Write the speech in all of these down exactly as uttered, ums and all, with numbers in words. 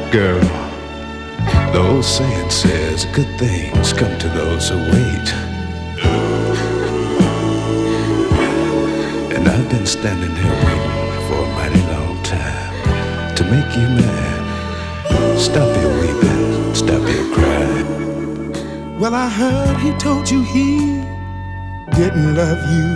Girl, the old saying says good things come to those who wait. And I've been standing here waiting for a mighty long time to make you mad. Stop your weeping, stop your crying. Well, I heard he told you he didn't love you.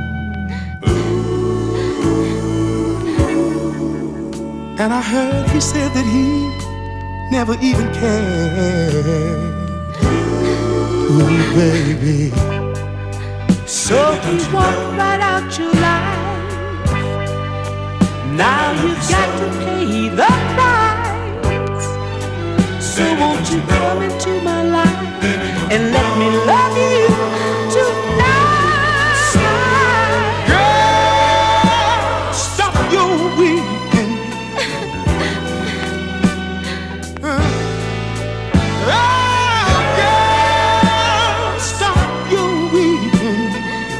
And I heard he said that he never even cared. Ooh, baby. So he walked right out your life. Now you've got to pay the price. So won't you come into my life and let me love you tonight? Girl, stop your weeping. uh, oh, girl, stop your weeping.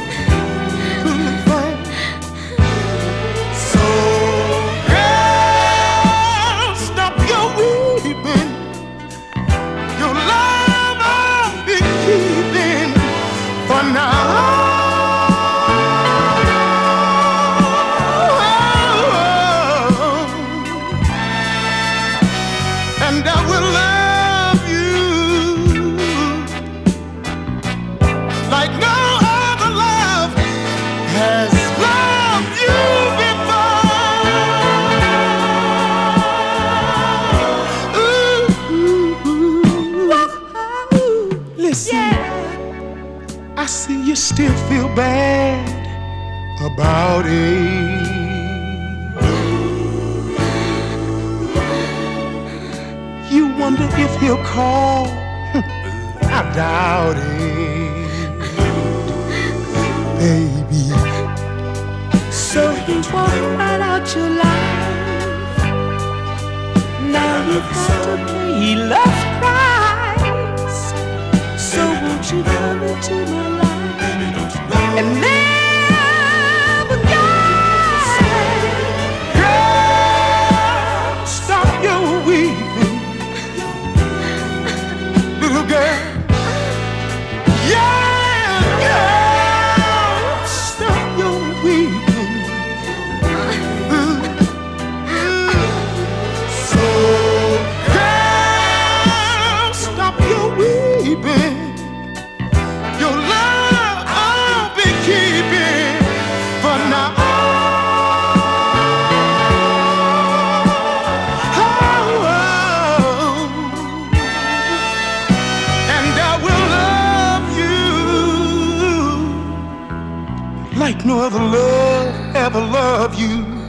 So, girl, stop your weeping. Your love I'll be keeping for now. And I will love you like no other love has loved you before. Ooh, ooh, ooh. Listen, Yeah. I see you still feel bad about it. You wonder if he'll call. I doubt it, baby. So he walked right out your life. Now you've got to pay love's price. So won't you come into my life and never go? Girl, stop your weeping, little girl. Yeah, girl, stop your weeping. Mm, mm. So, girl, stop your weeping. Your love I'll be keeping for now. Oh, oh. And I will love you like no other love ever loved you.